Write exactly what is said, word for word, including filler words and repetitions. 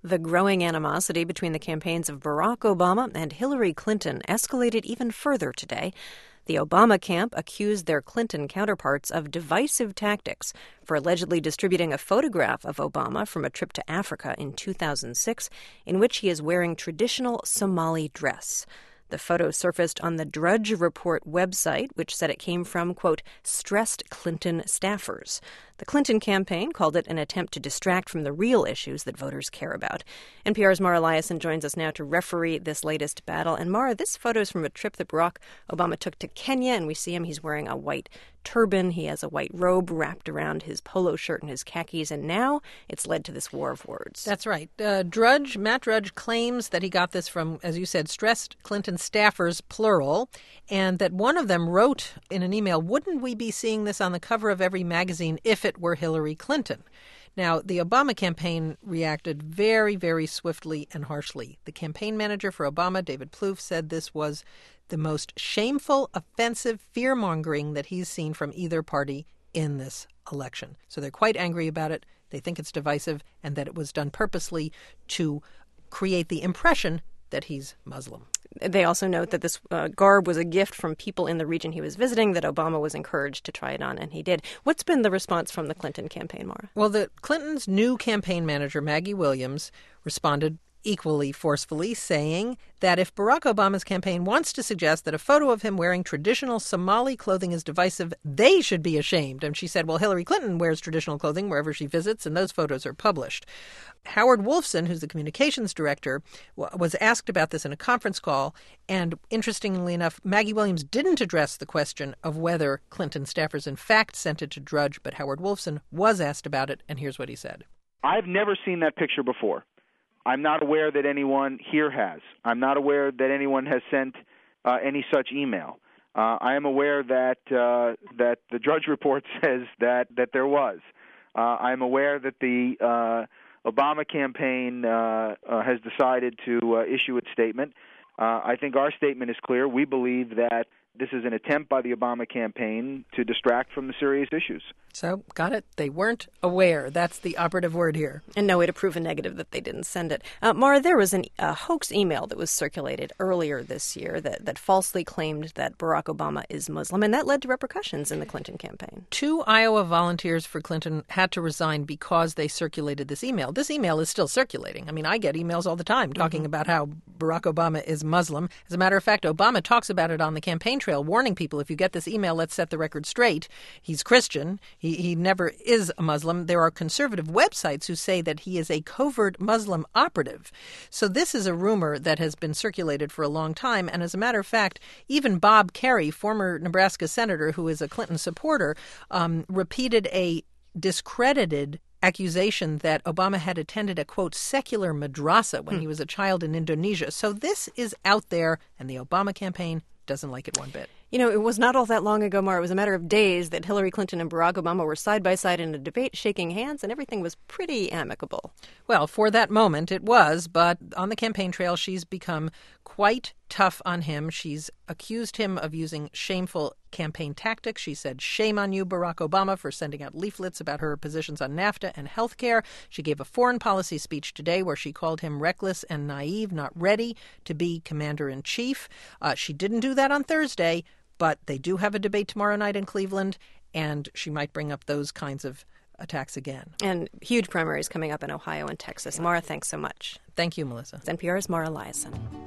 The growing animosity between the campaigns of Barack Obama and Hillary Clinton escalated even further today. The Obama camp accused their Clinton counterparts of divisive tactics for allegedly distributing a photograph of Obama from a trip to Africa in two thousand six, in which he is wearing traditional Somali dress. The photo surfaced on the Drudge Report website, which said it came from, quote, stressed Clinton staffers. The Clinton campaign called it an attempt to distract from the real issues that voters care about. N P R's Mara Liasson joins us now to referee this latest battle. And Mara, this photo is from a trip that Barack Obama took to Kenya, and we see him. He's wearing a white turban. He has a white robe wrapped around his polo shirt and his khakis, and now it's led to this war of words. That's right. Uh, Drudge, Matt Drudge claims that he got this from, as you said, stressed Clinton staffers, plural, and that one of them wrote in an email, wouldn't we be seeing this on the cover of every magazine if it were Hillary Clinton? Now, the Obama campaign reacted very, very swiftly and harshly. The campaign manager for Obama, David Plouffe, said this was the most shameful, offensive fear-mongering that he's seen from either party in this election. So they're quite angry about it. They think it's divisive and that it was done purposely to create the impression that he's Muslim. They also note that this uh, garb was a gift from people in the region he was visiting, that Obama was encouraged to try it on, and he did. What's been the response from the Clinton campaign, Mara? Well, the Clintons' new campaign manager, Maggie Williams, responded equally forcefully, saying that if Barack Obama's campaign wants to suggest that a photo of him wearing traditional Somali clothing is divisive, they should be ashamed. And she said, well, Hillary Clinton wears traditional clothing wherever she visits, and those photos are published. Howard Wolfson, who's the communications director, was asked about this in a conference call. And interestingly enough, Maggie Williams didn't address the question of whether Clinton staffers in fact sent it to Drudge, but Howard Wolfson was asked about it, and here's what he said. I've never seen that picture before. I'm not aware that anyone here has. I'm not aware that anyone has sent uh, any such email. Uh, I am aware that uh, that the Drudge Report says that, that there was. Uh, I'm aware that the uh, Obama campaign uh, uh, has decided to uh, issue its statement. Uh, I think our statement is clear. We believe that this is an attempt by the Obama campaign to distract from the serious issues. So, got it. They weren't aware. That's the operative word here. And no way to prove a negative that they didn't send it. Uh, Mara, there was an, a hoax email that was circulated earlier this year that, that falsely claimed that Barack Obama is Muslim, and that led to repercussions in the Clinton campaign. Two Iowa volunteers for Clinton had to resign because they circulated this email. This email is still circulating. I mean, I get emails all the time talking mm-hmm. about how Barack Obama is Muslim. As a matter of fact, Obama talks about it on the campaign trail, warning people, if you get this email, let's set the record straight. He's Christian. He, he never is a Muslim. There are conservative websites who say that he is a covert Muslim operative. So this is a rumor that has been circulated for a long time. And as a matter of fact, even Bob Kerrey, former Nebraska senator who is a Clinton supporter, um, repeated a discredited accusation that Obama had attended a, quote, secular madrasa when hmm. he was a child in Indonesia. So this is out there, and the Obama campaign doesn't like it one bit. You know, it was not all that long ago, Mara. It was a matter of days that Hillary Clinton and Barack Obama were side by side in a debate, shaking hands, and everything was pretty amicable. Well, for that moment it was, but on the campaign trail she's become quite tough on him. She's accused him of using shameful campaign tactics. She said, shame on you, Barack Obama, for sending out leaflets about her positions on NAFTA and health care. She gave a foreign policy speech today where she called him reckless and naive, not ready to be commander-in-chief. Uh, she didn't do that on Thursday, but they do have a debate tomorrow night in Cleveland, and she might bring up those kinds of attacks again. And huge primaries coming up in Ohio and Texas. Mara, thanks so much. Thank you, Melissa. It's N P R's Mara Liasson.